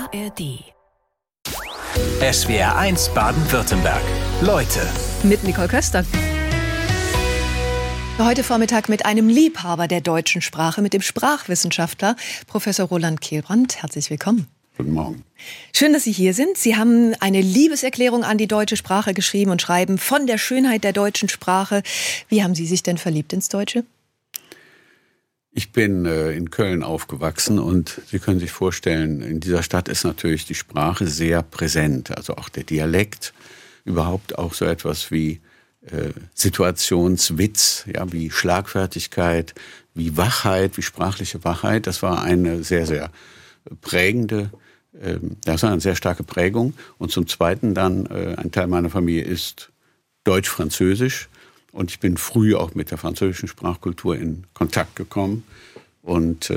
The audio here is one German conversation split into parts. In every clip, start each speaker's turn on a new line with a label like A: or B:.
A: ARD.
B: SWR1 Baden-Württemberg. Leute.
A: Mit Nicole Köster. Heute Vormittag mit einem Liebhaber der deutschen Sprache, mit dem Sprachwissenschaftler Professor Roland Kehlbrand. Herzlich willkommen.
C: Guten Morgen.
A: Schön, dass Sie hier sind. Sie haben eine Liebeserklärung an die deutsche Sprache geschrieben und schreiben von der Schönheit der deutschen Sprache. Wie haben Sie sich denn verliebt ins Deutsche?
C: Ich bin in Köln aufgewachsen und Sie können sich vorstellen, in dieser Stadt ist natürlich die Sprache sehr präsent. Also auch der Dialekt, überhaupt auch so etwas wie Situationswitz, ja, wie Schlagfertigkeit, wie Wachheit, wie sprachliche Wachheit. Das war eine sehr, sehr prägende, das war eine sehr starke Prägung. Und zum Zweiten dann, ein Teil meiner Familie ist deutsch-französisch. Und ich bin früh auch mit der französischen Sprachkultur in Kontakt gekommen. Und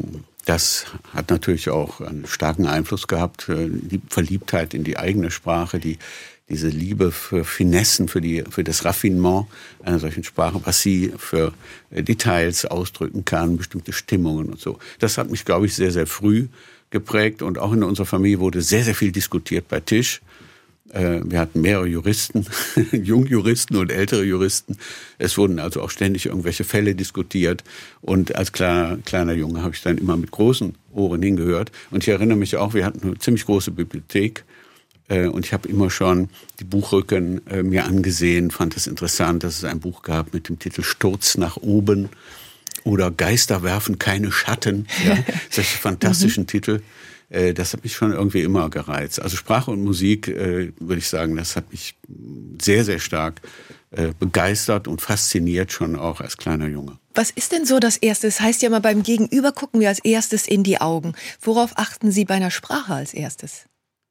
C: das hat natürlich auch einen starken Einfluss gehabt. Die Verliebtheit in die eigene Sprache, diese Liebe für Finessen, für das Raffinement einer solchen Sprache, was sie für Details ausdrücken kann, bestimmte Stimmungen und so. Das hat mich, glaube ich, sehr, sehr früh geprägt. Und auch in unserer Familie wurde sehr, sehr viel diskutiert bei Tisch. Wir hatten mehrere Juristen, Jungjuristen und ältere Juristen. Es wurden also auch ständig irgendwelche Fälle diskutiert. Und als kleiner Junge habe ich dann immer mit großen Ohren hingehört. Und ich erinnere mich auch, wir hatten eine ziemlich große Bibliothek. Und ich habe immer schon die Buchrücken mir angesehen, fand es interessant, dass es ein Buch gab mit dem Titel Sturz nach oben oder Geister werfen keine Schatten. Ja, solche fantastischen Titel. Das hat mich schon irgendwie immer gereizt. Also Sprache und Musik, würde ich sagen, das hat mich sehr, sehr stark begeistert und fasziniert, schon auch als kleiner Junge.
A: Was ist denn so das Erste? Das heißt ja immer, beim Gegenüber gucken wir als erstes in die Augen. Worauf achten Sie bei einer Sprache als erstes?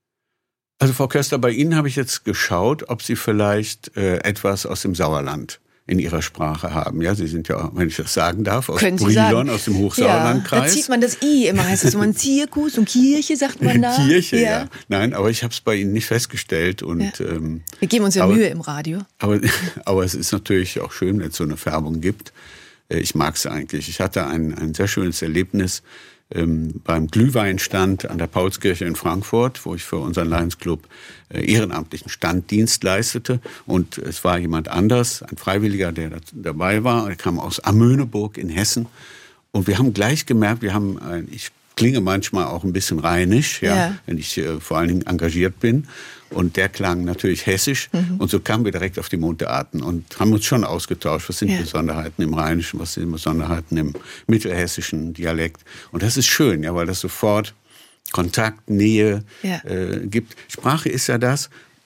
C: Also Frau Köster, bei Ihnen habe ich jetzt geschaut, ob Sie vielleicht etwas aus dem Sauerland in Ihrer Sprache haben. Ja, Sie sind ja, wenn ich das sagen darf, aus Brilon, aus dem Hochsauerlandkreis.
A: Ja, da zieht man das I immer, heißt es immer ein Zirkus und Kirche, sagt man da.
C: Kirche, ja. Nein, aber ich habe es bei Ihnen nicht festgestellt. Und,
A: ja. Wir geben uns ja Mühe im Radio.
C: Aber es ist natürlich auch schön, wenn es so eine Färbung gibt. Ich mag es eigentlich. Ich hatte ein sehr schönes Erlebnis beim Glühweinstand an der Paulskirche in Frankfurt, wo ich für unseren Lions Club ehrenamtlichen Standdienst leistete. Und es war jemand anders, ein Freiwilliger, der dabei war. Er kam aus Amöneburg in Hessen. Und wir haben gleich gemerkt, ich klinge manchmal auch ein bisschen rheinisch, ja. Wenn ich vor allen Dingen engagiert bin. Und der klang natürlich hessisch. Und so kamen wir direkt auf die Mundarten und haben uns schon ausgetauscht. Was sind die Besonderheiten im Rheinischen, was sind die Besonderheiten im mittelhessischen Dialekt? Und das ist schön, ja, weil das sofort Kontakt, Nähe gibt. Sprache ist ja das,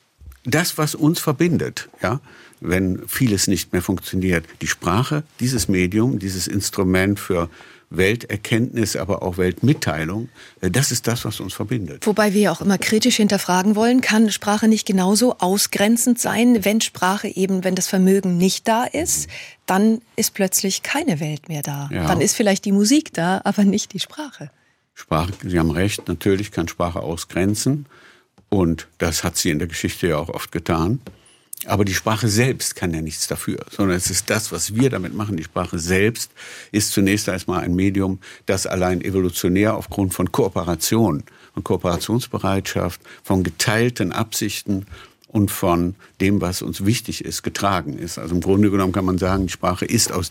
C: was uns verbindet, ja. Wenn vieles nicht mehr funktioniert. Die Sprache, dieses Medium, dieses Instrument für Welterkenntnis, aber auch Weltmitteilung, das ist das, was uns verbindet.
A: Wobei wir ja auch immer kritisch hinterfragen wollen, kann Sprache nicht genauso ausgrenzend sein, wenn Sprache eben, wenn das Vermögen nicht da ist, dann ist plötzlich keine Welt mehr da. Ja. Dann ist vielleicht die Musik da, aber nicht die Sprache.
C: Sprache, Sie haben recht, natürlich kann Sprache ausgrenzen und das hat sie in der Geschichte ja auch oft getan. Aber die Sprache selbst kann ja nichts dafür, sondern es ist das, was wir damit machen. Die Sprache selbst ist zunächst einmal ein Medium, das allein evolutionär aufgrund von Kooperation, von Kooperationsbereitschaft, von geteilten Absichten und von dem, was uns wichtig ist, getragen ist. Also im Grunde genommen kann man sagen, die Sprache ist aus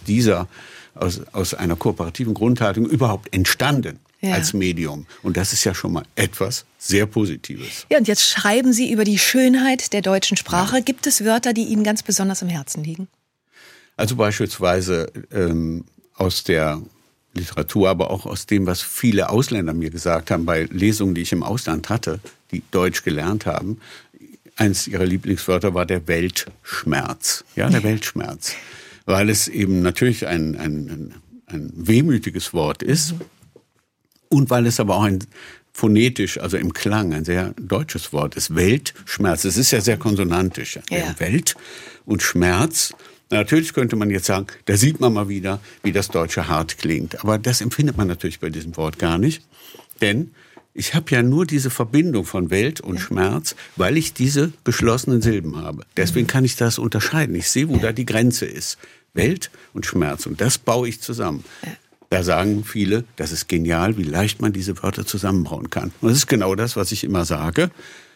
C: einer kooperativen Grundhaltung überhaupt entstanden. Ja. Als Medium. Und das ist ja schon mal etwas sehr Positives.
A: Ja, und jetzt schreiben Sie über die Schönheit der deutschen Sprache. Ja. Gibt es Wörter, die Ihnen ganz besonders am Herzen liegen?
C: Also beispielsweise aus der Literatur, aber auch aus dem, was viele Ausländer mir gesagt haben, bei Lesungen, die ich im Ausland hatte, die Deutsch gelernt haben. Eins ihrer Lieblingswörter war der Weltschmerz. Ja, der Weltschmerz. Weil es eben natürlich ein wehmütiges Wort ist. Und weil es aber auch phonetisch, also im Klang, ein sehr deutsches Wort ist. Weltschmerz. Es ist ja sehr konsonantisch. Ja. Welt und Schmerz. Natürlich könnte man jetzt sagen, da sieht man mal wieder, wie das deutsche hart klingt. Aber das empfindet man natürlich bei diesem Wort gar nicht. Denn ich habe ja nur diese Verbindung von Welt und Schmerz, weil ich diese geschlossenen Silben habe. Deswegen kann ich das unterscheiden. Ich sehe, wo da die Grenze ist. Welt und Schmerz. Und das baue ich zusammen. Da sagen viele, das ist genial, wie leicht man diese Wörter zusammenbauen kann. Und das ist genau das, was ich immer sage.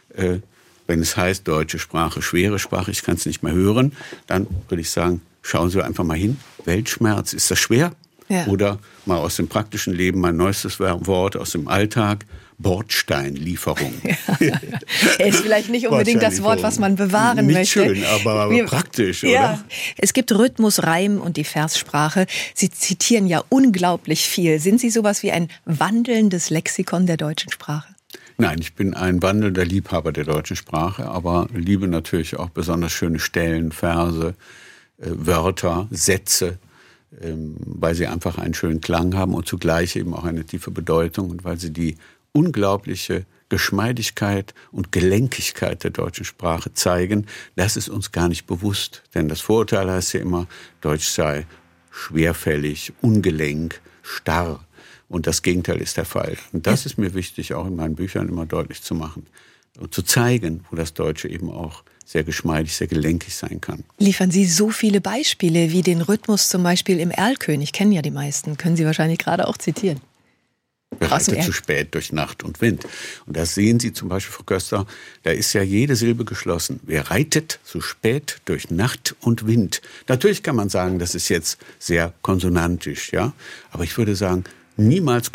C: Wenn es heißt, deutsche Sprache, schwere Sprache, ich kann es nicht mehr hören, dann würde ich sagen, schauen Sie einfach mal hin. Weltschmerz, ist das schwer? Ja. Oder mal aus dem praktischen Leben mein neuestes Wort aus dem Alltag, Bordsteinlieferung.
A: Ja. Ist vielleicht nicht unbedingt das Wort, was man bewahren
C: nicht
A: möchte.
C: Nicht schön, aber praktisch, oder?
A: Ja. Es gibt Rhythmus, Reim und die Verssprache. Sie zitieren ja unglaublich viel. Sind Sie sowas wie ein wandelndes Lexikon der deutschen Sprache?
C: Nein, ich bin ein wandelnder Liebhaber der deutschen Sprache, aber liebe natürlich auch besonders schöne Stellen, Verse, Wörter, Sätze, weil sie einfach einen schönen Klang haben und zugleich eben auch eine tiefe Bedeutung und weil sie die unglaubliche Geschmeidigkeit und Gelenkigkeit der deutschen Sprache zeigen. Das ist uns gar nicht bewusst, denn das Vorurteil heißt ja immer, Deutsch sei schwerfällig, ungelenk, starr. Und das Gegenteil ist der Fall. Und das ist mir wichtig, auch in meinen Büchern immer deutlich zu machen und zu zeigen, wo das Deutsche eben auch sehr geschmeidig, sehr gelenkig sein kann.
A: Liefern Sie so viele Beispiele wie den Rhythmus zum Beispiel im Erlkönig, kennen ja die meisten, können Sie wahrscheinlich gerade auch zitieren.
C: Reitet zu spät durch Nacht und Wind. Und das sehen Sie zum Beispiel, Frau Köster, da ist ja jede Silbe geschlossen. Wer reitet zu spät durch Nacht und Wind? Natürlich kann man sagen, das ist jetzt sehr konsonantisch, ja. Aber ich würde sagen, niemals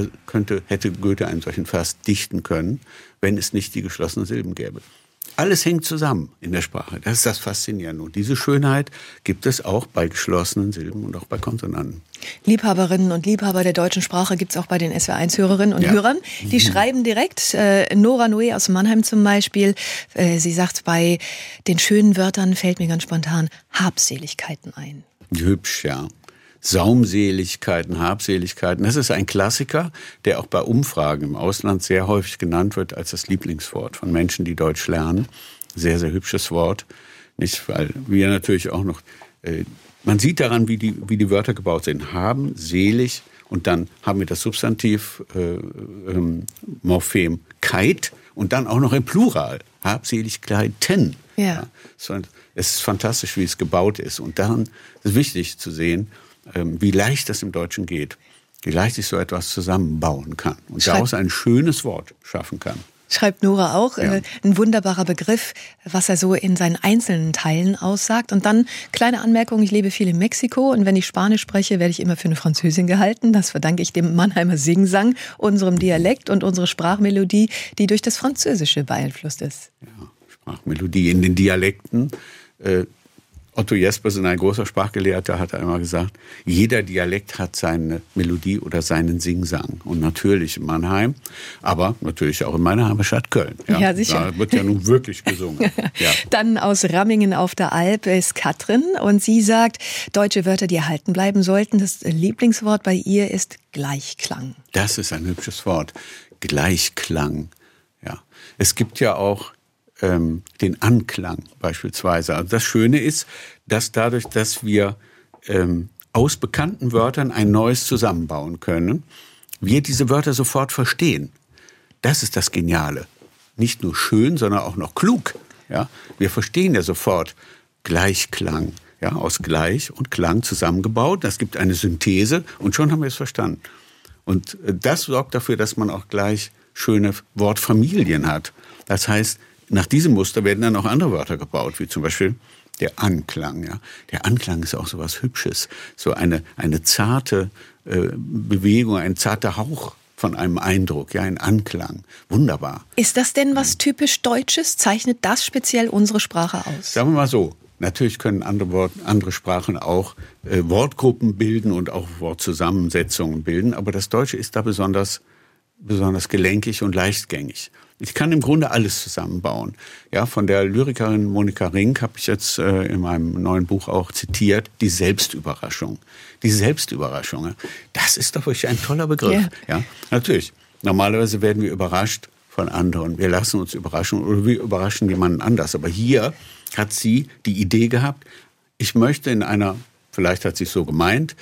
C: hätte Goethe einen solchen Vers dichten können, wenn es nicht die geschlossenen Silben gäbe. Alles hängt zusammen in der Sprache. Das ist das Faszinierende. Und diese Schönheit gibt es auch bei geschlossenen Silben und auch bei Konsonanten.
A: Liebhaberinnen und Liebhaber der deutschen Sprache gibt es auch bei den SWR1-Hörerinnen und Hörern. Die schreiben direkt, Nora Noé aus Mannheim zum Beispiel, sie sagt, bei den schönen Wörtern fällt mir ganz spontan Habseligkeiten ein.
C: Hübsch, ja. Saumseligkeiten, Habseligkeiten. Das ist ein Klassiker, der auch bei Umfragen im Ausland sehr häufig genannt wird als das Lieblingswort von Menschen, die Deutsch lernen. Sehr, sehr hübsches Wort. Nicht, weil wir natürlich auch noch, man sieht daran, wie die Wörter gebaut sind. Haben, selig und dann haben wir das Substantiv, Morphem Keit und dann auch noch im Plural. Habseligkeiten. Ja. Es ist fantastisch, wie es gebaut ist. Und daran ist wichtig zu sehen, wie leicht das im Deutschen geht, wie leicht ich so etwas zusammenbauen kann und daraus ein schönes Wort schaffen kann.
A: Schreibt Nora auch, ein wunderbarer Begriff, was er so in seinen einzelnen Teilen aussagt. Und dann, kleine Anmerkung, ich lebe viel in Mexiko und wenn ich Spanisch spreche, werde ich immer für eine Französin gehalten. Das verdanke ich dem Mannheimer Singsang, unserem Dialekt und unserer Sprachmelodie, die durch das Französische beeinflusst ist.
C: Ja, Sprachmelodie in den Dialekten. Otto Jespersen, ein großer Sprachgelehrter, hat einmal gesagt, jeder Dialekt hat seine Melodie oder seinen Singsang. Und natürlich in Mannheim, aber natürlich auch in meiner Heimatstadt Köln.
A: Ja, sicher.
C: Da wird ja nun wirklich gesungen. Ja.
A: Dann aus Rammingen auf der Alp ist Katrin und sie sagt, deutsche Wörter, die erhalten bleiben sollten. Das Lieblingswort bei ihr ist Gleichklang.
C: Das ist ein hübsches Wort. Gleichklang. Ja. Es gibt ja auch den Anklang beispielsweise. Also das Schöne ist, dass dadurch, dass wir aus bekannten Wörtern ein neues zusammenbauen können, wir diese Wörter sofort verstehen. Das ist das Geniale. Nicht nur schön, sondern auch noch klug. Ja? Wir verstehen ja sofort Gleichklang. Ja? Aus Gleich und Klang zusammengebaut. Das gibt eine Synthese und schon haben wir es verstanden. Und das sorgt dafür, dass man auch gleich schöne Wortfamilien hat. Das heißt, nach diesem Muster werden dann auch andere Wörter gebaut, wie zum Beispiel der Anklang. Ja. Der Anklang ist auch so was Hübsches, so eine zarte Bewegung, ein zarter Hauch von einem Eindruck, ja, ein Anklang. Wunderbar.
A: Ist das denn was typisch Deutsches? Zeichnet das speziell unsere Sprache aus?
C: Sagen wir mal so. Natürlich können andere Sprachen auch Wortgruppen bilden und auch Wortzusammensetzungen bilden, aber das Deutsche ist da besonders gelenkig und leichtgängig. Ich kann im Grunde alles zusammenbauen. Ja, von der Lyrikerin Monika Rink habe ich jetzt in meinem neuen Buch auch zitiert, die Selbstüberraschung. Die Selbstüberraschung, das ist doch wirklich ein toller Begriff. Yeah. Ja, natürlich. Normalerweise werden wir überrascht von anderen. Wir lassen uns überraschen oder wir überraschen jemanden anders. Aber hier hat sie die Idee gehabt, ich möchte in einer vielleicht hat sie es so gemeint,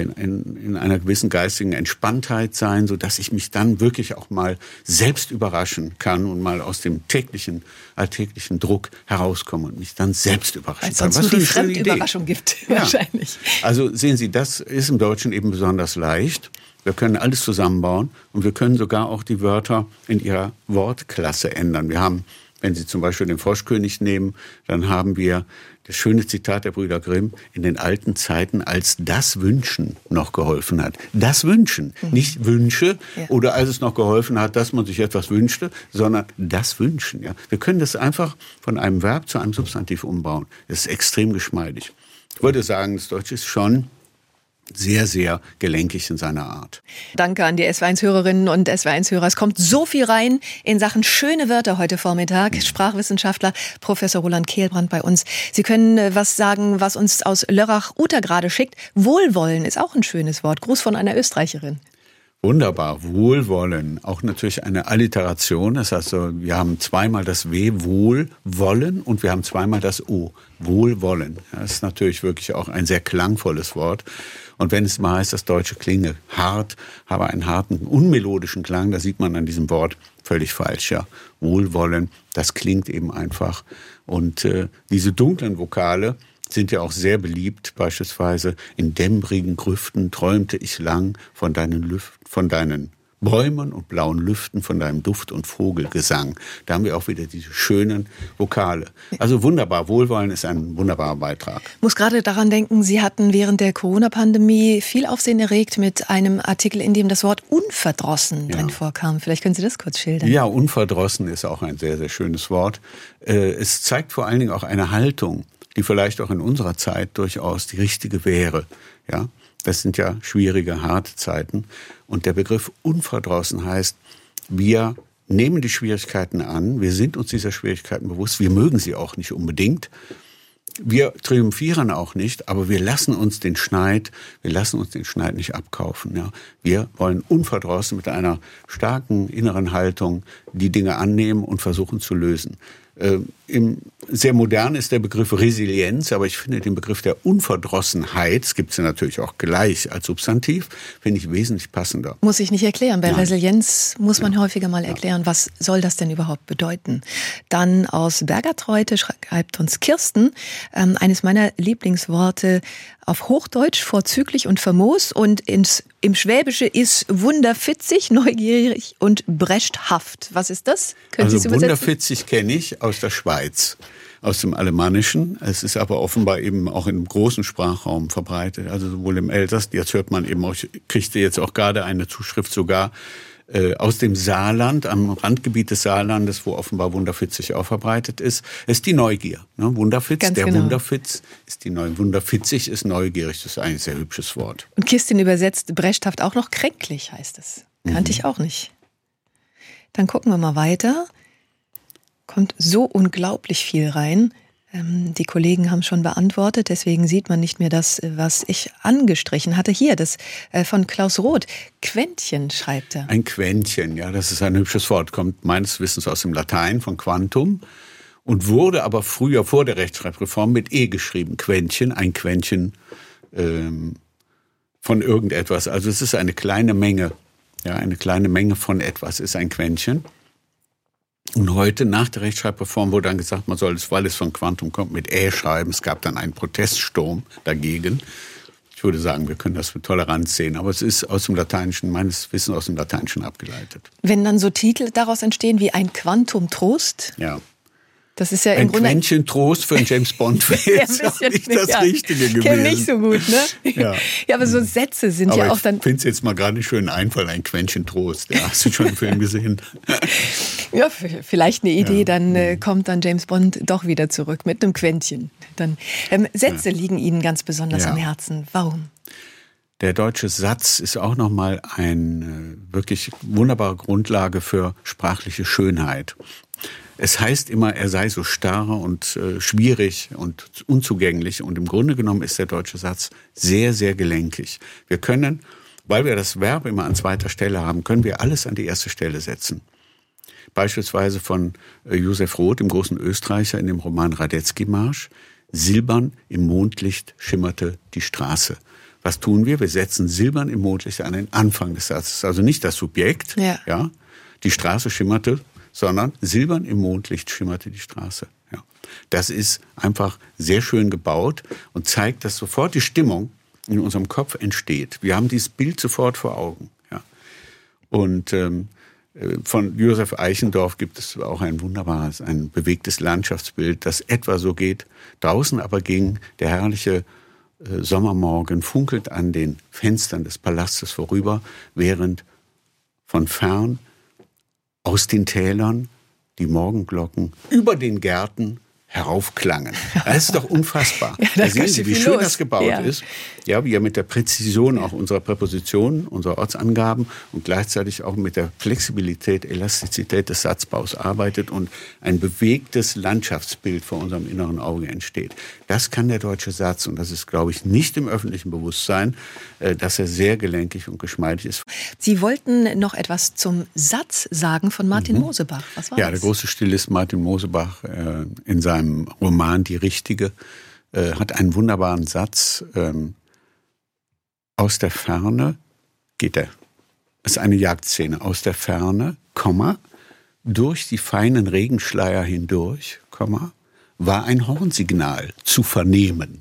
C: in einer gewissen geistigen Entspanntheit sein, sodass ich mich dann wirklich auch mal selbst überraschen kann und mal aus dem alltäglichen Druck herauskomme und mich dann selbst überraschen kann.
A: Weil es sonst nur die Fremdüberraschung gibt, wahrscheinlich.
C: Also sehen Sie, das ist im Deutschen eben besonders leicht. Wir können alles zusammenbauen und wir können sogar auch die Wörter in ihrer Wortklasse ändern. Wir haben, wenn Sie zum Beispiel den Froschkönig nehmen, dann haben wir das schöne Zitat der Brüder Grimm, in den alten Zeiten, als das Wünschen noch geholfen hat. Das Wünschen, nicht Wünsche oder als es noch geholfen hat, dass man sich etwas wünschte, sondern das Wünschen. Ja. Wir können das einfach von einem Verb zu einem Substantiv umbauen. Das ist extrem geschmeidig. Ich würde sagen, das Deutsche ist schon sehr, sehr gelenkig in seiner Art.
A: Danke an die SW1-Hörerinnen und SW1-Hörer. Es kommt so viel rein in Sachen schöne Wörter heute Vormittag. Sprachwissenschaftler Professor Roland Kehlbrand bei uns. Sie können was sagen, was uns aus Lörrach Uta gerade schickt. Wohlwollen ist auch ein schönes Wort. Gruß von einer Österreicherin.
C: Wunderbar, Wohlwollen, auch natürlich eine Alliteration, das heißt, wir haben zweimal das W, Wohlwollen, und wir haben zweimal das O, Wohlwollen. Das ist natürlich wirklich auch ein sehr klangvolles Wort. Und wenn es mal heißt, das Deutsche klinge hart, habe einen harten, unmelodischen Klang, da sieht man an diesem Wort völlig falsch. Ja. Wohlwollen, das klingt eben einfach. Und diese dunklen Vokale sind ja auch sehr beliebt, beispielsweise in dämmerigen Grüften träumte ich lang von deinen Bäumen und blauen Lüften, von deinem Duft und Vogelgesang. Da haben wir auch wieder diese schönen Vokale. Also wunderbar, Wohlwollen ist ein wunderbarer Beitrag.
A: Ich muss gerade daran denken, Sie hatten während der Corona-Pandemie viel Aufsehen erregt mit einem Artikel, in dem das Wort unverdrossen drin vorkam. Vielleicht können Sie das kurz schildern.
C: Ja, unverdrossen ist auch ein sehr, sehr schönes Wort. Es zeigt vor allen Dingen auch eine Haltung, die vielleicht auch in unserer Zeit durchaus die richtige wäre. Ja, das sind ja schwierige, harte Zeiten. Und der Begriff unverdrossen heißt, wir nehmen die Schwierigkeiten an, wir sind uns dieser Schwierigkeiten bewusst, wir mögen sie auch nicht unbedingt. Wir triumphieren auch nicht, aber wir lassen uns den Schneid nicht abkaufen. Ja. Wir wollen unverdrossen mit einer starken inneren Haltung die Dinge annehmen und versuchen zu lösen. Sehr modern ist der Begriff Resilienz, aber ich finde den Begriff der Unverdrossenheit, das gibt es ja natürlich auch gleich als Substantiv, finde ich wesentlich passender.
A: Muss ich nicht erklären. Bei Resilienz muss man häufiger mal erklären, was soll das denn überhaupt bedeuten. Dann aus Bergertreute schreibt uns Kirsten, eines meiner Lieblingsworte auf Hochdeutsch, vorzüglich und famos, und im Schwäbische ist wunderfitzig, neugierig und brechthaft. Was ist das? Können Sie es übersetzen?
C: Wunderfitzig kenne ich aus der Schweiz, aus dem Alemannischen. Es ist aber offenbar eben auch im großen Sprachraum verbreitet, also sowohl im Elsass, jetzt hört man eben auch, ich kriegte jetzt auch gerade eine Zuschrift sogar aus dem Saarland, am Randgebiet des Saarlandes, wo offenbar Wunderfitzig auch verbreitet ist, ist die Neugier. Ne? Wunderfitz, ganz der genau. Wunderfitz ist die Neugier. Wunderfitzig ist neugierig, das ist eigentlich ein sehr hübsches Wort.
A: Und Kirstin übersetzt brechthaft auch noch kränklich, heißt es. Kannte ich auch nicht. Dann gucken wir mal weiter. Kommt so unglaublich viel rein. Die Kollegen haben schon beantwortet, deswegen sieht man nicht mehr das, was ich angestrichen hatte. Hier, das von Klaus Roth. Quäntchen schreibt er.
C: Ein Quäntchen, ja, das ist ein hübsches Wort. Kommt meines Wissens aus dem Latein, von Quantum. Und wurde aber früher, vor der Rechtschreibreform, mit E geschrieben. Quäntchen, ein Quäntchen von irgendetwas. Also es ist eine kleine Menge. Ja, eine kleine Menge von etwas ist ein Quäntchen. Und heute, nach der Rechtschreibreform, wurde dann gesagt, man soll es, weil es von Quantum kommt, mit Ä schreiben. Es gab dann einen Proteststurm dagegen. Ich würde sagen, wir können das mit Toleranz sehen. Aber es ist aus dem Lateinischen, meines Wissens aus dem Lateinischen abgeleitet.
A: Wenn dann so Titel daraus entstehen wie ein Quantum Trost?
C: Ja.
A: Das ist ja im
C: ein
A: Grunde
C: Quäntchen Trost für einen James Bond wäre jetzt auch nicht das Richtige gewesen.
A: Kenn nicht so gut, ne?
C: Ja,
A: aber so Sätze sind aber ja auch dann...
C: Ich finde es jetzt mal gerade einen schönen Einfall, ein Quäntchen Trost. Ja, hast du schon den Film gesehen?
A: Ja, vielleicht eine Idee, dann kommt dann James Bond doch wieder zurück mit einem Quäntchen. Dann, Sätze liegen Ihnen ganz besonders am Herzen. Warum?
C: Der deutsche Satz ist auch nochmal eine wirklich wunderbare Grundlage für sprachliche Schönheit. Es heißt immer, er sei so starr und schwierig und unzugänglich. Und im Grunde genommen ist der deutsche Satz sehr, sehr gelenkig. Wir können, weil wir das Verb immer an zweiter Stelle haben, können wir alles an die erste Stelle setzen. Beispielsweise von Josef Roth, dem großen Österreicher, in dem Roman Radetzky-Marsch. silbern im Mondlicht schimmerte die Straße. Was tun wir? Wir setzen silbern im Mondlicht an den Anfang des Satzes. Also nicht das Subjekt, ja, die Straße schimmerte, sondern silbern im Mondlicht schimmerte die Straße. Ja. Das ist einfach sehr schön gebaut und zeigt, dass sofort die Stimmung in unserem Kopf entsteht. Wir haben dieses Bild sofort vor Augen. Ja. Und von Josef Eichendorff gibt es auch ein wunderbares, ein bewegtes Landschaftsbild, das etwa so geht. Draußen aber ging der herrliche Sommermorgen funkelnd an den Fenstern des Palastes vorüber, während von fern aus den Tälern die Morgenglocken über den Gärten heraufklangen. Das ist doch unfassbar. Ja, da sehen Sie, wie schön das gebaut ist. Ja, wie er mit der Präzision auch unserer Präpositionen, unserer Ortsangaben und gleichzeitig auch mit der Flexibilität, Elastizität des Satzbaus arbeitet und ein bewegtes Landschaftsbild vor unserem inneren Auge entsteht. Das kann der deutsche Satz und das ist, glaube ich, nicht im öffentlichen Bewusstsein, dass er sehr gelenkig und geschmeidig ist.
A: Sie wollten noch etwas zum Satz sagen von Martin Mosebach. Was war das?
C: Der große Stilist Martin Mosebach in seinem Roman Die Richtige hat einen wunderbaren Satz. Aus der Ferne geht er. Es ist eine Jagdszene. Aus der Ferne, durch die feinen Regenschleier hindurch, war ein Hornsignal zu vernehmen.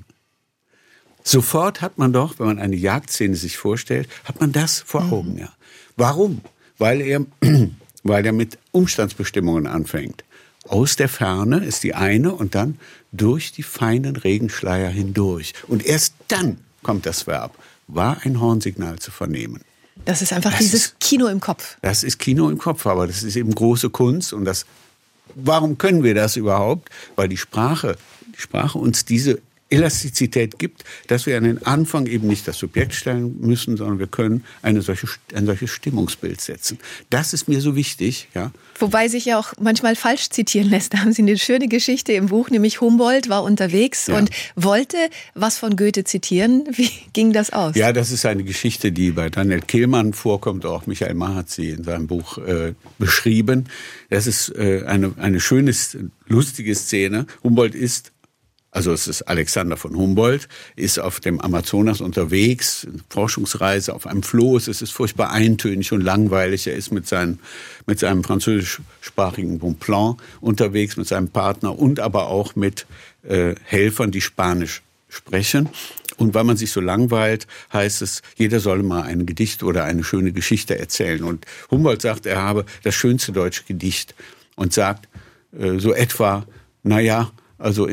C: Sofort hat man doch, wenn man eine Jagdszene sich vorstellt, hat man das vor Augen. Ja. Warum? Weil er mit Umstandsbestimmungen anfängt. Aus der Ferne ist die eine und dann durch die feinen Regenschleier hindurch. Und erst dann kommt das Verb. War ein Hornsignal zu vernehmen.
A: Das ist einfach dieses Kino im Kopf.
C: Das ist Kino im Kopf, aber das ist eben große Kunst. Und warum können wir das überhaupt? Weil die Sprache uns diese Elastizität gibt, dass wir an den Anfang eben nicht das Subjekt stellen müssen, sondern wir können ein solches Stimmungsbild setzen. Das ist mir so wichtig. Ja.
A: Wobei sich ja auch manchmal falsch zitieren lässt. Da haben Sie eine schöne Geschichte im Buch, nämlich Humboldt war unterwegs und wollte was von Goethe zitieren. Wie ging das aus?
C: Ja, das ist eine Geschichte, die bei Daniel Kehlmann vorkommt. Auch Michael Mahr hat sie in seinem Buch beschrieben. Das ist eine schöne, lustige Szene. Es ist Alexander von Humboldt, ist auf dem Amazonas unterwegs, Forschungsreise auf einem Floß. Es ist furchtbar eintönig und langweilig. Er ist mit seinem französischsprachigen Bonpland unterwegs, mit seinem Partner und aber auch mit Helfern, die Spanisch sprechen. Und weil man sich so langweilt, heißt es, jeder solle mal ein Gedicht oder eine schöne Geschichte erzählen. Und Humboldt sagt, er habe das schönste deutsche Gedicht und sagt so etwa, also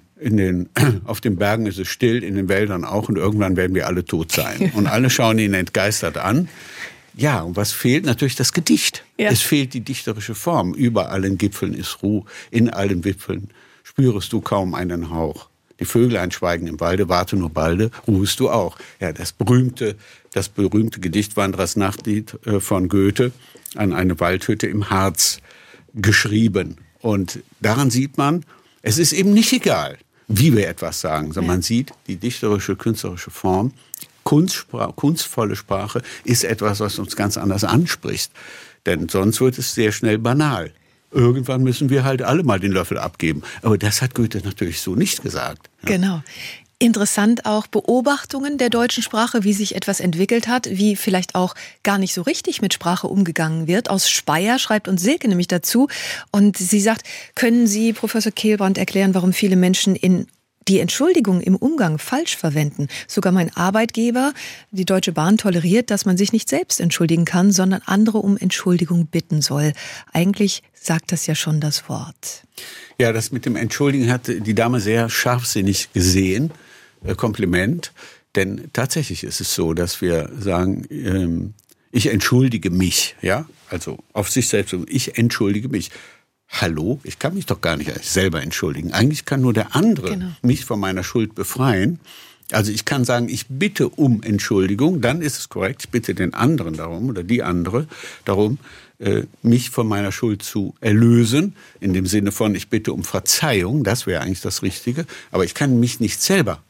C: auf den Bergen ist es still, in den Wäldern auch und irgendwann werden wir alle tot sein. Und alle schauen ihn entgeistert an. Ja, und was fehlt? Natürlich das Gedicht. Ja. Es fehlt die dichterische Form. Über allen Gipfeln ist Ruh, in allen Wipfeln spürest du kaum einen Hauch. Die Vöglein schweigen im Walde, warte nur balde, ruhest du auch. Ja, das berühmte Gedicht Wanderers Nachtlied von Goethe an eine Waldhütte im Harz geschrieben. Und daran sieht man, es ist eben nicht egal, wie wir etwas sagen, sondern man sieht, die dichterische, künstlerische Form, kunstvolle Sprache ist etwas, was uns ganz anders anspricht. Denn sonst wird es sehr schnell banal. Irgendwann müssen wir halt alle mal den Löffel abgeben. Aber das hat Goethe natürlich so nicht gesagt. Ja.
A: Genau. Interessant auch Beobachtungen der deutschen Sprache, wie sich etwas entwickelt hat, wie vielleicht auch gar nicht so richtig mit Sprache umgegangen wird. Aus Speyer schreibt uns Silke nämlich dazu. Und sie sagt, können Sie, Professor Kehlbrand, erklären, warum viele Menschen die Entschuldigung im Umgang falsch verwenden? Sogar mein Arbeitgeber, die Deutsche Bahn, toleriert, dass man sich nicht selbst entschuldigen kann, sondern andere um Entschuldigung bitten soll. Eigentlich sagt das ja schon das Wort.
C: Ja, das mit dem Entschuldigen hat die Dame sehr scharfsinnig gesehen. Kompliment. Denn tatsächlich ist es so, dass wir sagen, ich entschuldige mich. Ja, also auf sich selbst. Ich entschuldige mich. Hallo, ich kann mich doch gar nicht selber entschuldigen. Eigentlich kann nur der andere mich von meiner Schuld befreien. Also ich kann sagen, ich bitte um Entschuldigung, dann ist es korrekt. Ich bitte den anderen darum oder die andere darum, mich von meiner Schuld zu erlösen. In dem Sinne von, ich bitte um Verzeihung, das wäre eigentlich das Richtige. Aber ich kann mich nicht selber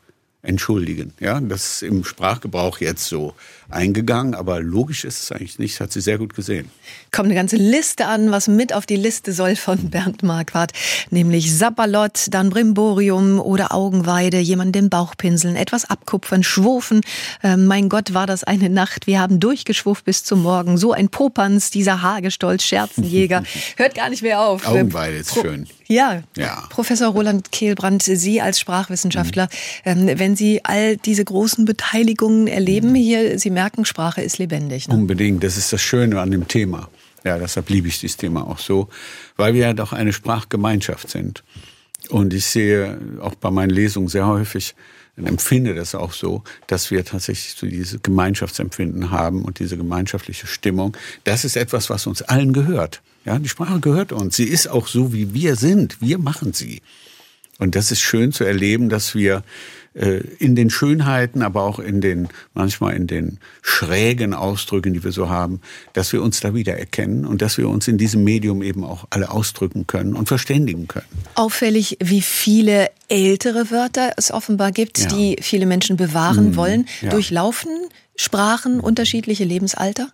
C: entschuldigen. Ja, das ist im Sprachgebrauch jetzt so eingegangen, aber logisch ist es eigentlich nicht, hat sie sehr gut gesehen.
A: Kommt eine ganze Liste an, was mit auf die Liste soll von Bernd Marquardt, nämlich Sapperlot, dann Brimborium oder Augenweide, jemand den Bauch pinseln, etwas abkupfern, schwurfen, mein Gott, war das eine Nacht, wir haben durchgeschwurft bis zum Morgen, so ein Popanz, dieser Hagestolz, Scherzenjäger, hört gar nicht mehr auf.
C: Augenweide ist schön.
A: Ja, Professor Roland Kehlbrand, Sie als Sprachwissenschaftler, wenn Sie all diese großen Beteiligungen erleben hier, Sie merken, Sprache ist lebendig. Ne?
C: Unbedingt, das ist das Schöne an dem Thema. Ja, deshalb liebe ich dieses Thema auch so, weil wir ja doch eine Sprachgemeinschaft sind. Und ich sehe auch bei meinen Lesungen sehr häufig, empfinde das auch so, dass wir tatsächlich so dieses Gemeinschaftsempfinden haben und diese gemeinschaftliche Stimmung. Das ist etwas, was uns allen gehört. Ja, die Sprache gehört uns. Sie ist auch so, wie wir sind. Wir machen sie. Und das ist schön zu erleben, dass wir in den Schönheiten, aber auch manchmal in den schrägen Ausdrücken, die wir so haben, dass wir uns da wiedererkennen und dass wir uns in diesem Medium eben auch alle ausdrücken können und verständigen können.
A: Auffällig, wie viele ältere Wörter es offenbar gibt, die viele Menschen bewahren wollen. Ja. Durchlaufen Sprachen unterschiedliche Lebensalter?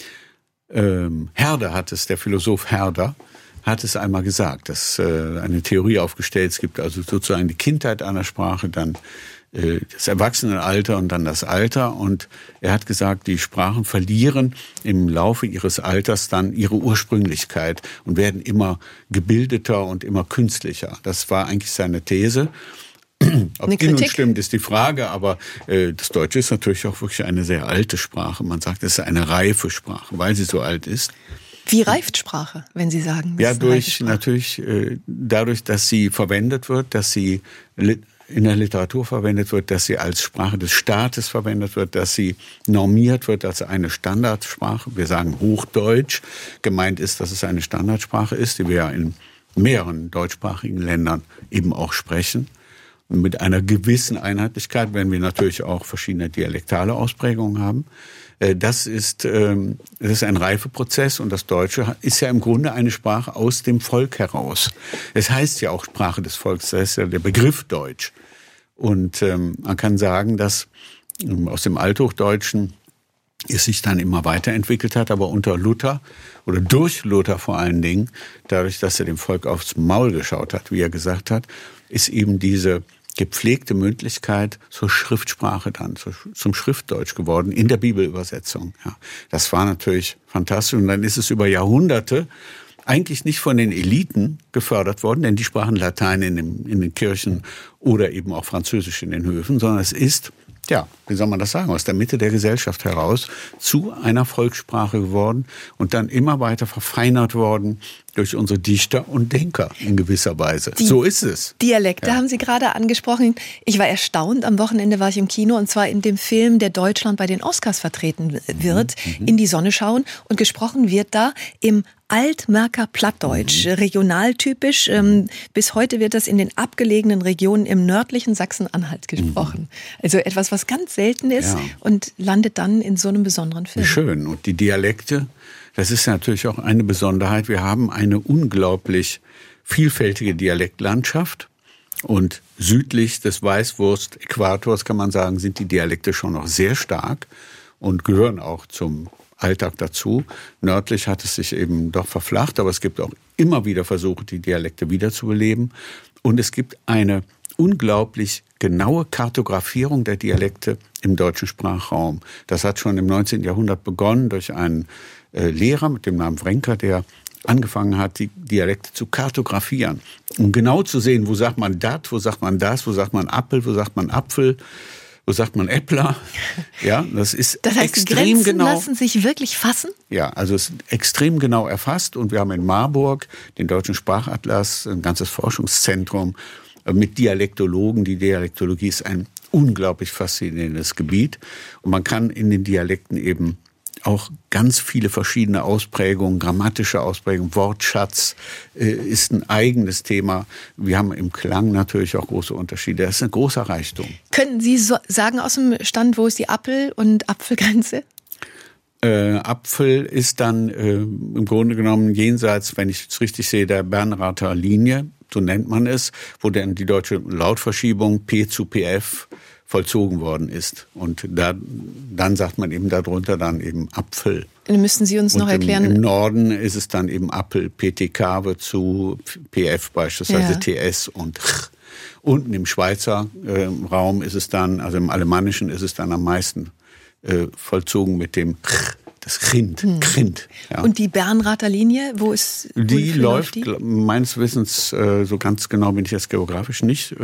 C: Herder hat es, der Philosoph Herder, hat es einmal gesagt, dass eine Theorie aufgestellt, es gibt also sozusagen die Kindheit einer Sprache, dann das Erwachsenenalter und dann das Alter. Und er hat gesagt, die Sprachen verlieren im Laufe ihres Alters dann ihre Ursprünglichkeit und werden immer gebildeter und immer künstlicher. Das war eigentlich seine These. Ob die nun stimmt, ist die Frage, aber das Deutsche ist natürlich auch wirklich eine sehr alte Sprache. Man sagt, es ist eine reife Sprache, weil sie so alt ist.
A: Wie reift Sprache, wenn Sie sagen?
C: Ja, dadurch, dass sie verwendet wird, dass sie in der Literatur verwendet wird, dass sie als Sprache des Staates verwendet wird, dass sie normiert wird als eine Standardsprache. Wir sagen Hochdeutsch. Gemeint ist, dass es eine Standardsprache ist, die wir ja in mehreren deutschsprachigen Ländern eben auch sprechen. Und mit einer gewissen Einheitlichkeit, wenn wir natürlich auch verschiedene dialektale Ausprägungen haben. Das ist ein Reifeprozess und das Deutsche ist ja im Grunde eine Sprache aus dem Volk heraus. Es heißt ja auch Sprache des Volkes, das ist ja der Begriff Deutsch. Und man kann sagen, dass aus dem Althochdeutschen es sich dann immer weiterentwickelt hat, aber unter Luther oder durch Luther vor allen Dingen, dadurch, dass er dem Volk aufs Maul geschaut hat, wie er gesagt hat, ist eben diese gepflegte Mündlichkeit zur Schriftsprache dann, zum Schriftdeutsch geworden, in der Bibelübersetzung. Ja, das war natürlich fantastisch. Und dann ist es über Jahrhunderte eigentlich nicht von den Eliten gefördert worden, denn die sprachen Latein in den Kirchen oder eben auch Französisch in den Höfen, sondern es ist, ja, wie soll man das sagen, aus der Mitte der Gesellschaft heraus zu einer Volkssprache geworden und dann immer weiter verfeinert worden durch unsere Dichter und Denker in gewisser Weise. So ist es.
A: Dialekte haben Sie gerade angesprochen. Ich war erstaunt, am Wochenende war ich im Kino und zwar in dem Film, der Deutschland bei den Oscars vertreten wird, In die Sonne schauen und gesprochen wird da im Altmärker Plattdeutsch, regionaltypisch. Bis heute wird das in den abgelegenen Regionen im nördlichen Sachsen-Anhalt gesprochen. Also etwas, was ganz selten ist und landet dann in so einem besonderen Film.
C: Schön. Und die Dialekte, das ist natürlich auch eine Besonderheit. Wir haben eine unglaublich vielfältige Dialektlandschaft. Und südlich des Weißwurst-Äquators, kann man sagen, sind die Dialekte schon noch sehr stark und gehören auch zum Alltag dazu. Nördlich hat es sich eben doch verflacht, aber es gibt auch immer wieder Versuche, die Dialekte wiederzubeleben. Und es gibt eine unglaublich genaue Kartografierung der Dialekte im deutschen Sprachraum. Das hat schon im 19. Jahrhundert begonnen durch einen Lehrer mit dem Namen Wrenker, der angefangen hat, die Dialekte zu kartografieren. Um genau zu sehen, wo sagt man dat, wo sagt man das, wo sagt man Appel, wo sagt man Apfel, wo sagt man Äppler. Ja, das ist
A: das heißt,
C: extrem
A: Grenzen
C: genau.
A: Lassen sich wirklich fassen?
C: Ja, also es ist extrem genau erfasst. Und wir haben in Marburg den Deutschen Sprachatlas, ein ganzes Forschungszentrum mit Dialektologen. Die Dialektologie ist ein unglaublich faszinierendes Gebiet. Und man kann in den Dialekten eben auch ganz viele verschiedene Ausprägungen, grammatische Ausprägungen, Wortschatz ist ein eigenes Thema. Wir haben im Klang natürlich auch große Unterschiede. Das ist ein großer Reichtum.
A: Könnten Sie sagen aus dem Stand, wo ist die Apfel- und Apfelgrenze?
C: Apfel ist dann im Grunde genommen jenseits, wenn ich es richtig sehe, der Bernrather Linie, so nennt man es, wo dann die deutsche Lautverschiebung P zu PF vollzogen worden ist. Und dann sagt man eben darunter dann eben Apfel.
A: Dann müssen Sie uns noch erklären.
C: Im Norden ist es dann eben Appel, PTK wird zu PF beispielsweise TS und ch. Unten im Schweizer Raum ist es dann, also im Alemannischen ist es dann am meisten vollzogen mit dem ch, das Grind. Ja.
A: Und die Bernrather Linie, wo ist
C: die läuft meines Wissens, so ganz genau bin ich jetzt geografisch nicht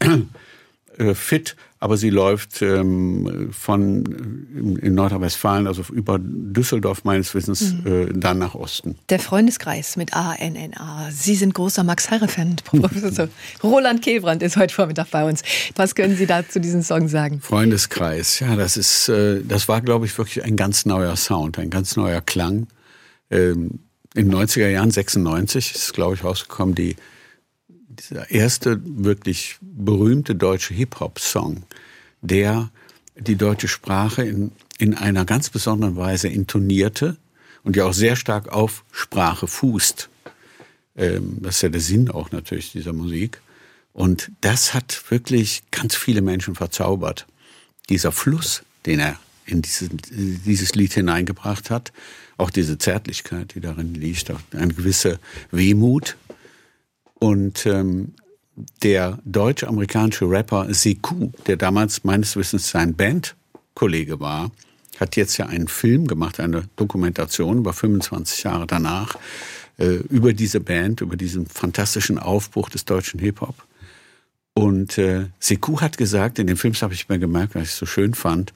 C: fit, aber sie läuft in Nordrhein-Westfalen, also über Düsseldorf meines Wissens, dann nach Osten.
A: Der Freundeskreis mit ANNA. Sie sind großer Max Herre-Fan. Professor Roland Kehlbrand ist heute Vormittag bei uns. Was können Sie da zu diesem Song sagen?
C: Freundeskreis, ja, das war, glaube ich, wirklich ein ganz neuer Sound, ein ganz neuer Klang. In den 90er Jahren, 96, ist, glaube ich, rausgekommen, dieser erste wirklich berühmte deutsche Hip-Hop-Song, der die deutsche Sprache in einer ganz besonderen Weise intonierte und ja auch sehr stark auf Sprache fußt. Das ist ja der Sinn auch natürlich dieser Musik. Und das hat wirklich ganz viele Menschen verzaubert. Dieser Fluss, den er in dieses Lied hineingebracht hat, auch diese Zärtlichkeit, die darin liegt, auch eine gewisse Wehmut. Und der deutsch-amerikanische Rapper Sekou, der damals meines Wissens sein Bandkollege war, hat jetzt ja einen Film gemacht, eine Dokumentation über 25 Jahre danach, über diese Band, über diesen fantastischen Aufbruch des deutschen Hip-Hop. Und Sekou hat gesagt, in dem Film habe ich mir gemerkt, was ich so schön fand,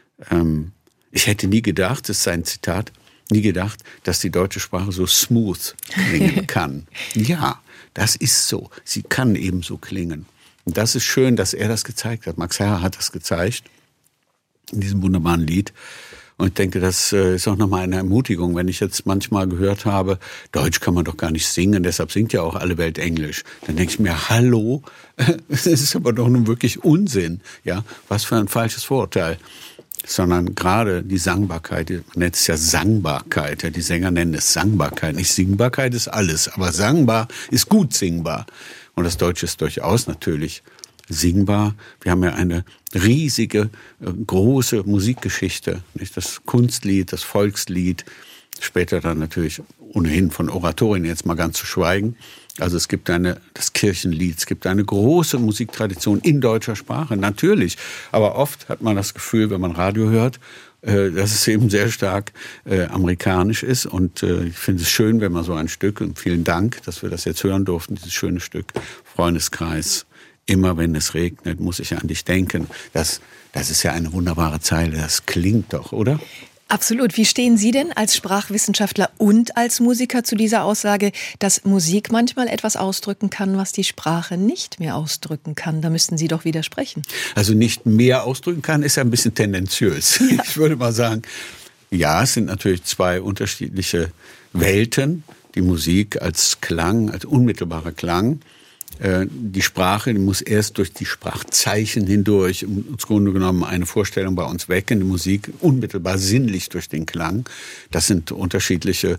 C: ich hätte nie gedacht, das ist sein Zitat, nie gedacht, dass die deutsche Sprache so smooth klingen kann. Ja, das ist so. Sie kann eben so klingen. Und das ist schön, dass er das gezeigt hat. Max Herre hat das gezeigt in diesem wunderbaren Lied. Und ich denke, das ist auch nochmal eine Ermutigung, wenn ich jetzt manchmal gehört habe, Deutsch kann man doch gar nicht singen, deshalb singt ja auch alle Welt Englisch. Dann denke ich mir, hallo, das ist aber doch nun wirklich Unsinn. Ja, was für ein falsches Vorurteil. Sondern gerade die Sangbarkeit, man nennt es ja Sangbarkeit, ja, die Sänger nennen es Sangbarkeit. Nicht Singbarkeit ist alles, aber sangbar ist gut singbar. Und das Deutsche ist durchaus natürlich singbar. Wir haben ja eine riesige, große Musikgeschichte, nicht? Das Kunstlied, das Volkslied, später dann natürlich ohnehin von Oratorien jetzt mal ganz zu schweigen. Also es gibt das Kirchenlied, es gibt eine große Musiktradition in deutscher Sprache, natürlich. Aber oft hat man das Gefühl, wenn man Radio hört, dass es eben sehr stark amerikanisch ist. Und ich finde es schön, wenn man so ein Stück, und vielen Dank, dass wir das jetzt hören durften, dieses schöne Stück Freundeskreis. Immer wenn es regnet, muss ich an dich denken. Das ist ja eine wunderbare Zeile, das klingt doch, oder?
A: Absolut. Wie stehen Sie denn als Sprachwissenschaftler und als Musiker zu dieser Aussage, dass Musik manchmal etwas ausdrücken kann, was die Sprache nicht mehr ausdrücken kann? Da müssten Sie doch widersprechen.
C: Also nicht mehr ausdrücken kann, ist ja ein bisschen tendenziös. Ja. Ich würde mal sagen, ja, es sind natürlich zwei unterschiedliche Welten. Die Musik als Klang, als unmittelbarer Klang. Die Sprache, die muss erst durch die Sprachzeichen hindurch, im Grunde genommen eine Vorstellung bei uns wecken, die Musik unmittelbar sinnlich durch den Klang. Das sind unterschiedliche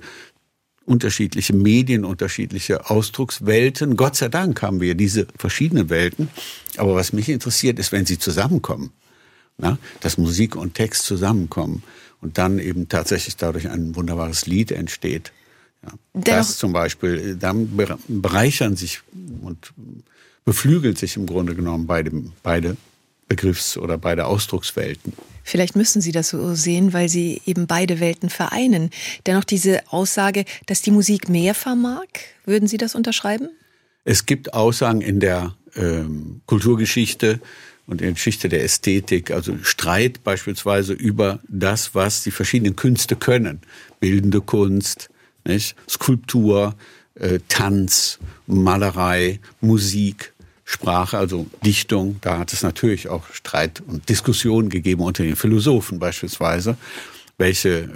C: Medien, unterschiedliche Ausdruckswelten. Gott sei Dank haben wir diese verschiedenen Welten. Aber was mich interessiert, ist, wenn sie zusammenkommen. Na, dass Musik und Text zusammenkommen und dann eben tatsächlich dadurch ein wunderbares Lied entsteht. Ja, das zum Beispiel, dann bereichern sich und beflügelt sich im Grunde genommen beide Begriffs- oder beide Ausdruckswelten.
A: Vielleicht müssen Sie das so sehen, weil Sie eben beide Welten vereinen. Dennoch diese Aussage, dass die Musik mehr vermag, würden Sie das unterschreiben?
C: Es gibt Aussagen in der Kulturgeschichte und in der Geschichte der Ästhetik, also Streit beispielsweise über das, was die verschiedenen Künste können. Bildende Kunst, nicht? Skulptur, Tanz, Malerei, Musik, Sprache, also Dichtung. Da hat es natürlich auch Streit und Diskussionen gegeben unter den Philosophen beispielsweise, welche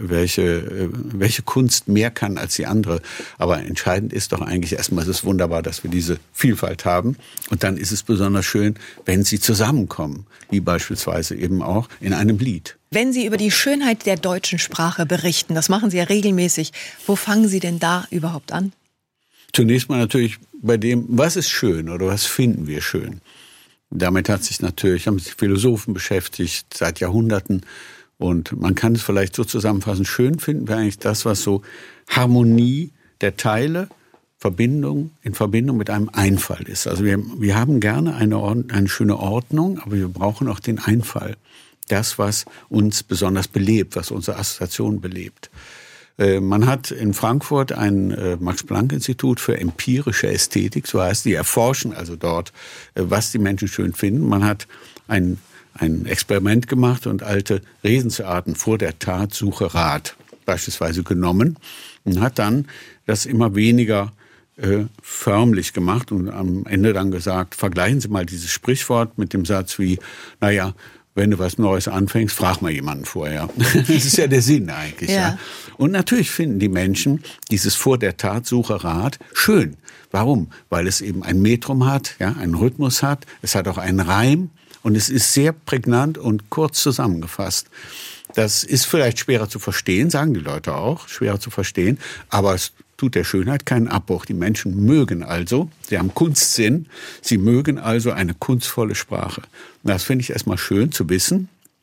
C: Kunst mehr kann als die andere. Aber entscheidend ist doch eigentlich erstmal, es ist wunderbar, dass wir diese Vielfalt haben. Und dann ist es besonders schön, wenn sie zusammenkommen, wie beispielsweise eben auch in einem Lied.
A: Wenn Sie über die Schönheit der deutschen Sprache berichten, das machen Sie ja regelmäßig, wo fangen Sie denn da überhaupt an?
C: Zunächst mal natürlich bei dem, was ist schön oder was finden wir schön. Damit haben sich Philosophen beschäftigt seit Jahrhunderten. Und man kann es vielleicht so zusammenfassen, schön finden wir eigentlich das, was so Harmonie der Teile in Verbindung mit einem Einfall ist. Also wir haben gerne eine schöne Ordnung, aber wir brauchen auch den Einfall. Das, was uns besonders belebt, was unsere Assoziation belebt. Man hat in Frankfurt ein Max-Planck-Institut für empirische Ästhetik, so heißt die, erforschen also dort, was die Menschen schön finden. Man hat ein Experiment gemacht und alte Redensarten vor der Tat, Suche, Rat beispielsweise genommen und hat dann das immer weniger förmlich gemacht und am Ende dann gesagt, vergleichen Sie mal dieses Sprichwort mit dem Satz wie, naja, wenn du was Neues anfängst, frag mal jemanden vorher. Das ist ja der Sinn eigentlich. Ja. Und natürlich finden die Menschen dieses vor der Tat, Suche, Rat schön. Warum? Weil es eben ein Metrum hat, ja, einen Rhythmus hat, es hat auch einen Reim und es ist sehr prägnant und kurz zusammengefasst. Das ist vielleicht schwerer zu verstehen, sagen die Leute auch, schwerer zu verstehen, aber es tut der Schönheit keinen Abbruch. Die Menschen mögen also, sie haben Kunstsinn, sie mögen also eine kunstvolle Sprache. Und das finde ich erstmal schön zu wissen.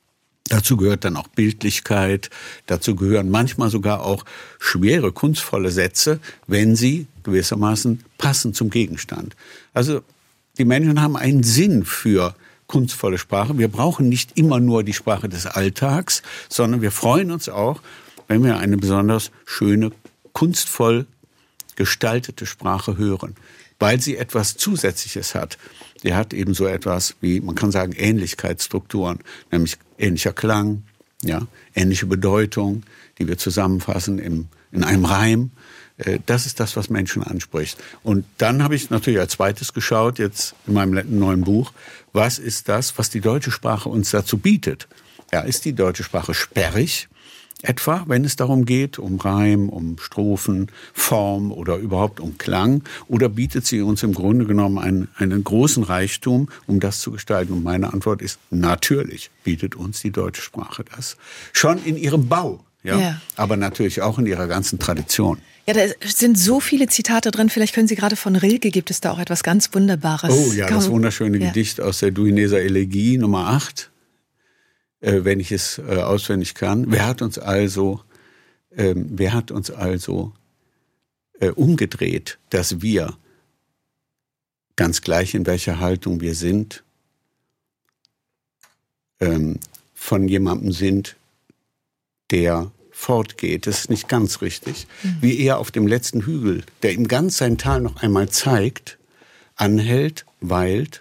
C: Dazu gehört dann auch Bildlichkeit, dazu gehören manchmal sogar auch schwere, kunstvolle Sätze, wenn sie gewissermaßen passen zum Gegenstand. Also die Menschen haben einen Sinn für kunstvolle Sprache. Wir brauchen nicht immer nur die Sprache des Alltags, sondern wir freuen uns auch, wenn wir eine besonders schöne, kunstvoll gestaltete Sprache hören, weil sie etwas Zusätzliches hat. Sie hat eben so etwas wie, man kann sagen, Ähnlichkeitsstrukturen, nämlich ähnlicher Klang, ja, ähnliche Bedeutung, die wir zusammenfassen in einem Reim. Das ist das, was Menschen anspricht. Und dann habe ich natürlich als zweites geschaut, jetzt in meinem neuen Buch, was ist das, was die deutsche Sprache uns dazu bietet? Ja, ist die deutsche Sprache sperrig? Etwa, wenn es darum geht, um Reim, um Strophen, Form oder überhaupt um Klang? Oder bietet sie uns im Grunde genommen einen großen Reichtum, um das zu gestalten? Und meine Antwort ist, natürlich bietet uns die deutsche Sprache das. Schon in ihrem Bau, ja. Aber natürlich auch in ihrer ganzen Tradition.
A: Ja, da sind so viele Zitate drin. Vielleicht können Sie gerade von Rilke, gibt es da auch etwas ganz Wunderbares.
C: Oh ja, das wunderschöne Gedicht aus der Duineser Elegie Nummer 8. Wenn ich es auswendig kann. Wer hat uns also umgedreht, dass wir, ganz gleich in welcher Haltung wir sind, von jemandem sind, der fortgeht. Das ist nicht ganz richtig. Wie er auf dem letzten Hügel, der ihm ganz sein Tal noch einmal zeigt, anhält, weilt.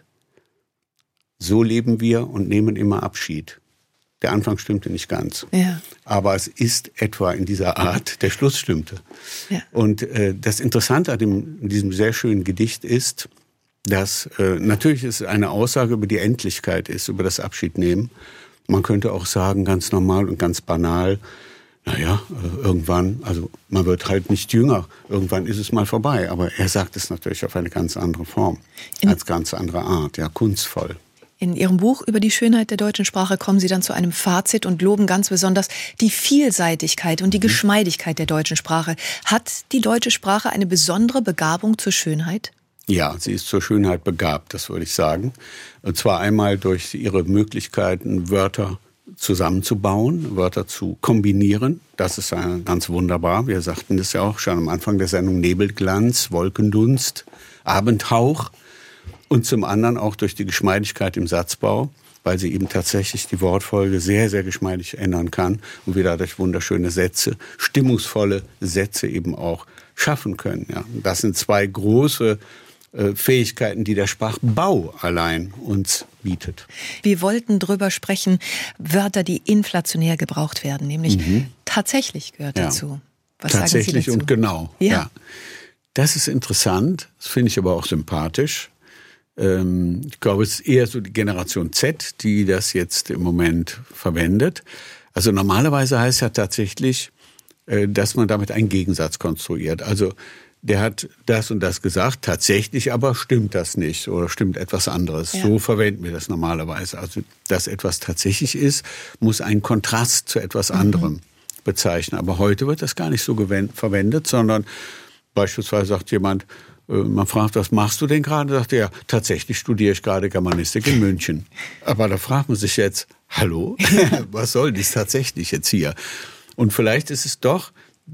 C: So leben wir und nehmen immer Abschied. Der Anfang stimmte nicht ganz. Ja. Aber es ist etwa in dieser Art, der Schluss stimmte. Ja. Und das Interessante an diesem sehr schönen Gedicht ist, dass natürlich es eine Aussage über die Endlichkeit ist, über das Abschiednehmen. Man könnte auch sagen, ganz normal und ganz banal, naja, irgendwann, also man wird halt nicht jünger, irgendwann ist es mal vorbei. Aber er sagt es natürlich auf eine ganz andere Form, als ganz andere Art, ja, kunstvoll.
A: In Ihrem Buch über die Schönheit der deutschen Sprache kommen Sie dann zu einem Fazit und loben ganz besonders die Vielseitigkeit und die Geschmeidigkeit der deutschen Sprache. Hat die deutsche Sprache eine besondere Begabung zur Schönheit?
C: Ja, sie ist zur Schönheit begabt, das würde ich sagen. Und zwar einmal durch ihre Möglichkeiten, Wörter zusammenzubauen, Wörter zu kombinieren. Das ist ganz wunderbar. Wir sagten das ja auch schon am Anfang der Sendung, Nebelglanz, Wolkendunst, Abendhauch. Und zum anderen auch durch die Geschmeidigkeit im Satzbau, weil sie eben tatsächlich die Wortfolge sehr, sehr geschmeidig ändern kann und wir dadurch wunderschöne Sätze, stimmungsvolle Sätze eben auch schaffen können. Ja. Das sind zwei große Fähigkeiten, die der Sprachbau allein uns bietet.
A: Wir wollten drüber sprechen, Wörter, die inflationär gebraucht werden, nämlich tatsächlich gehört dazu. Was
C: tatsächlich
A: sagen Sie dazu?
C: Und genau. Ja. Das ist interessant, das finde ich aber auch sympathisch. Ich glaube, es ist eher so die Generation Z, die das jetzt im Moment verwendet. Also normalerweise heißt ja tatsächlich, dass man damit einen Gegensatz konstruiert. Also der hat das und das gesagt, tatsächlich aber stimmt das nicht oder stimmt etwas anderes. Ja. So verwenden wir das normalerweise. Also dass etwas tatsächlich ist, muss einen Kontrast zu etwas anderem bezeichnen. Aber heute wird das gar nicht so verwendet, sondern beispielsweise sagt jemand, man fragt, was machst du denn gerade? Sagt er, ja, tatsächlich studiere ich gerade Germanistik in München. Aber da fragt man sich jetzt, hallo, was soll dies tatsächlich jetzt hier? Und vielleicht ist es doch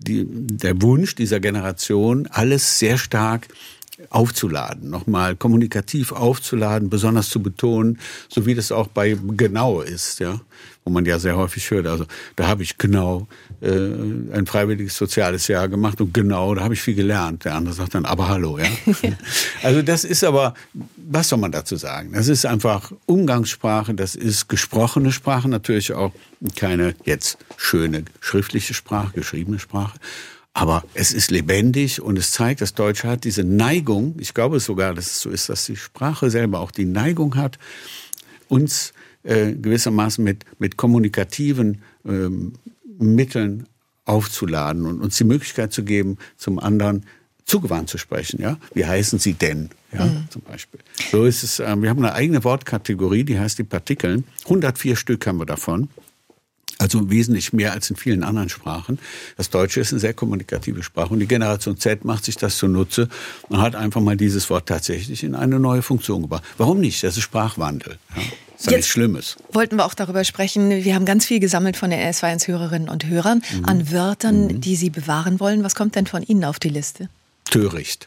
C: der Wunsch dieser Generation, alles sehr stark aufzuladen, nochmal kommunikativ aufzuladen, besonders zu betonen, so wie das auch bei Genau ist, ja, wo man ja sehr häufig hört, also da habe ich genau ein freiwilliges soziales Jahr gemacht und genau, da habe ich viel gelernt. Der andere sagt dann, aber hallo, ja. Also das ist aber, was soll man dazu sagen? Das ist einfach Umgangssprache, das ist gesprochene Sprache, natürlich auch keine jetzt schöne schriftliche Sprache, geschriebene Sprache. Aber es ist lebendig und es zeigt, dass Deutsch hat diese Neigung, ich glaube sogar, dass es so ist, dass die Sprache selber auch die Neigung hat, uns gewissermaßen mit kommunikativen Mitteln aufzuladen und uns die Möglichkeit zu geben, zum anderen zugewandt zu sprechen. Ja? Wie heißen Sie denn? Ja, zum Beispiel. So ist es. Wir haben eine eigene Wortkategorie, die heißt die Partikeln. 104 Stück haben wir davon. Also wesentlich mehr als in vielen anderen Sprachen. Das Deutsche ist eine sehr kommunikative Sprache und die Generation Z macht sich das zunutze und hat einfach mal dieses Wort tatsächlich in eine neue Funktion gebracht. Warum nicht? Das ist Sprachwandel. Ja, ist ja nichts Schlimmes.
A: Wollten wir auch darüber sprechen. Wir haben ganz viel gesammelt von den SWR1-Hörerinnen und Hörern an Wörtern, die Sie bewahren wollen. Was kommt denn von Ihnen auf die Liste?
C: Töricht.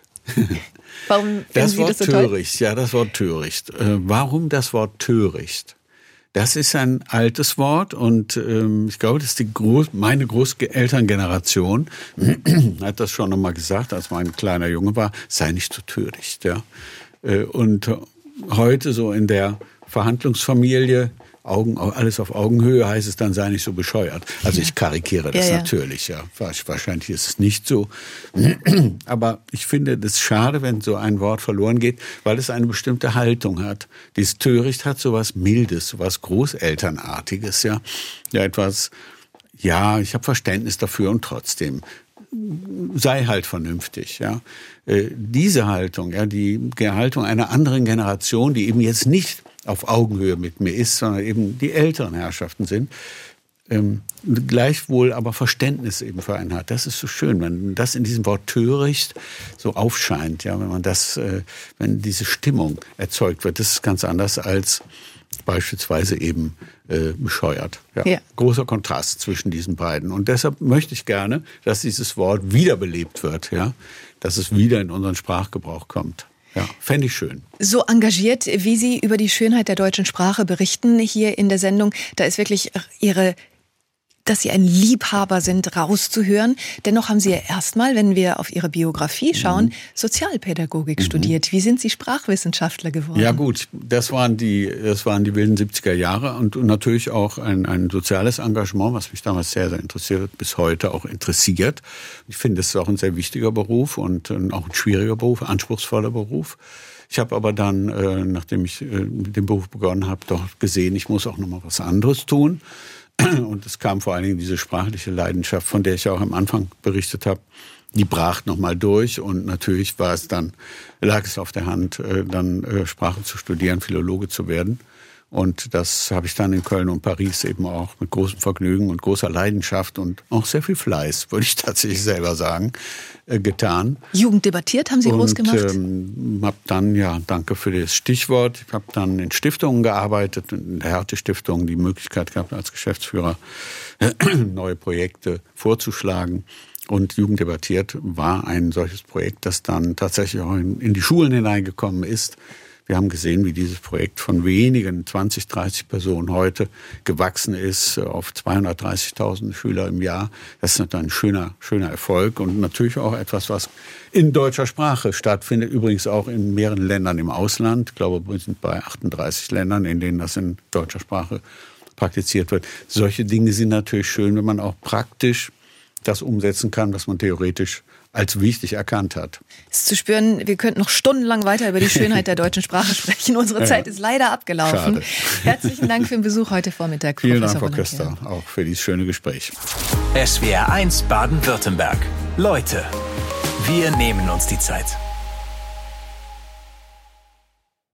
A: Warum
C: das
A: Sie
C: Wort
A: das so toll?
C: Töricht, ja, das Wort Töricht. Warum das Wort Töricht? Das ist ein altes Wort und ich glaube, das ist meine Großelterngeneration hat das schon einmal gesagt, als mein kleiner Junge war, sei nicht so töricht. Ja? Und heute so in der Verhandlungsfamilie, alles auf Augenhöhe, heißt es dann, sei nicht so bescheuert. Also ich karikiere das natürlich, ja. Wahrscheinlich ist es nicht so. Aber ich finde das schade, wenn so ein Wort verloren geht, weil es eine bestimmte Haltung hat. Dieses Töricht hat so was Mildes, so was Großelternartiges, ja. Ja, etwas, ja, ich habe Verständnis dafür und trotzdem sei halt vernünftig, ja. Diese Haltung, ja, die Haltung einer anderen Generation, die eben jetzt nicht auf Augenhöhe mit mir ist, sondern eben die älteren Herrschaften sind, gleichwohl aber Verständnis eben für einen hat. Das ist so schön, wenn das in diesem Wort töricht so aufscheint, ja, wenn diese Stimmung erzeugt wird. Das ist ganz anders als beispielsweise eben bescheuert. Ja. Ja. Großer Kontrast zwischen diesen beiden. Und deshalb möchte ich gerne, dass dieses Wort wiederbelebt wird, ja, dass es wieder in unseren Sprachgebrauch kommt. Ja, fände ich schön.
A: So engagiert, wie Sie über die Schönheit der deutschen Sprache berichten hier in der Sendung, da ist wirklich dass Sie ein Liebhaber sind, rauszuhören. Dennoch haben Sie ja erstmal, wenn wir auf Ihre Biografie schauen, Sozialpädagogik studiert. Wie sind Sie Sprachwissenschaftler geworden?
C: Ja gut, das waren die wilden 70er Jahre und natürlich auch ein soziales Engagement, was mich damals sehr, sehr interessiert hat, bis heute auch interessiert. Ich finde, es ist auch ein sehr wichtiger Beruf und auch ein schwieriger Beruf, anspruchsvoller Beruf. Ich habe aber dann, nachdem ich mit dem Beruf begonnen habe, doch gesehen, ich muss auch noch mal was anderes tun. Und es kam vor allen Dingen diese sprachliche Leidenschaft, von der ich auch am Anfang berichtet habe, die brach nochmal durch. Und natürlich lag es auf der Hand, dann Sprache zu studieren, Philologe zu werden. Und das habe ich dann in Köln und Paris eben auch mit großem Vergnügen und großer Leidenschaft und auch sehr viel Fleiß, würde ich tatsächlich selber sagen, getan.
A: Jugend debattiert haben Sie groß gemacht?
C: Habe dann, ja, danke für das Stichwort, ich habe dann in Stiftungen gearbeitet, in der Hertie-Stiftung die Möglichkeit gehabt, als Geschäftsführer neue Projekte vorzuschlagen. Und Jugend debattiert war ein solches Projekt, das dann tatsächlich auch in die Schulen hineingekommen ist. Wir haben gesehen, wie dieses Projekt von wenigen 20, 30 Personen heute gewachsen ist auf 230.000 Schüler im Jahr. Das ist ein schöner Erfolg und natürlich auch etwas, was in deutscher Sprache stattfindet. Übrigens auch in mehreren Ländern im Ausland. Ich glaube, wir sind bei 38 Ländern, in denen das in deutscher Sprache praktiziert wird. Solche Dinge sind natürlich schön, wenn man auch praktisch das umsetzen kann, was man theoretisch als wichtig erkannt hat.
A: Es ist zu spüren, wir könnten noch stundenlang weiter über die Schönheit der deutschen Sprache sprechen. Unsere Zeit ist leider abgelaufen.
C: Schade.
A: Herzlichen Dank für den Besuch heute Vormittag.
C: Vielen Dank, Frau Köster, auch für dieses schöne Gespräch.
B: SWR1 Baden-Württemberg. Leute, wir nehmen uns die Zeit.